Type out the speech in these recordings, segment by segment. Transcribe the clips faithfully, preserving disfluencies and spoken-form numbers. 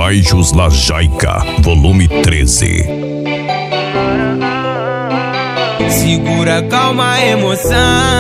Baixos Lajaica, volume treze. Segura, calma, emoção.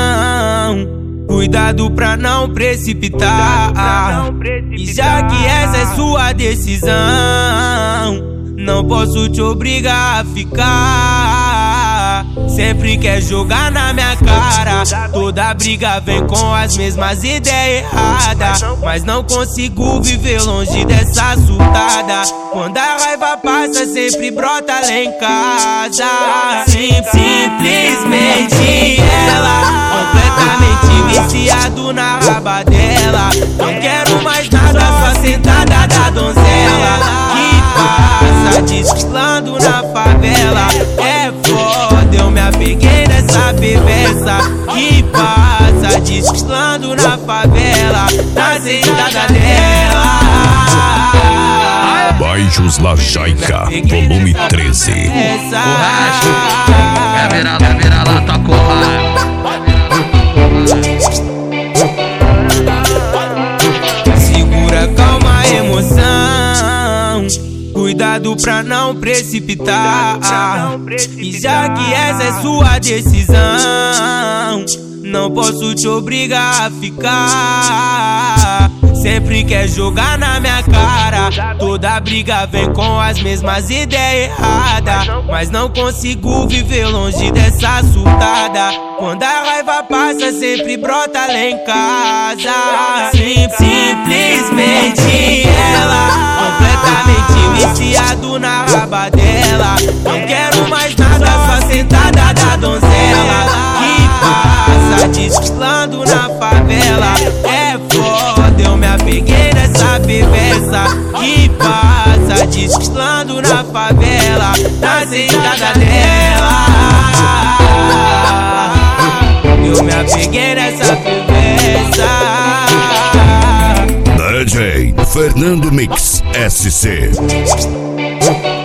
Cuidado pra não precipitar. E já que essa é sua decisão, não posso te obrigar a ficar. Sempre quer jogar na minha cara. Toda briga vem com as mesmas ideias erradas, mas não consigo viver longe dessa surtada. Quando a raiva passa, sempre brota lá em casa. Sim, simplesmente ela, completamente viciado na raba dela. Não quero mais nada, só sentada da donzela que passa desfilando na favela. É foda, eu me apeguei nessa perversa que passa desfilando na favela, na sentada dela. Baixos Lajaica, volume treze. Borracha, quer virar, quer virar lá, tá corrado. Segura, calma, emoção. Cuidado pra não precipitar. E já que essa é sua decisão, não posso te obrigar a ficar. Sempre quer jogar na minha cara. Toda briga vem com as mesmas ideias erradas, mas não consigo viver longe dessa surtada. Quando a raiva passa, sempre brota lá em casa. Sim, simplesmente ela, completamente viciado na raba dela. Não quero mais nada, só sentada da donzela que passa desfilando na favela. É foda, eu me apeguei nessa perversa que passa desfilando na favela, na sentada dela. Eu me apeguei nessa perversa. D J Fernando Mix S C.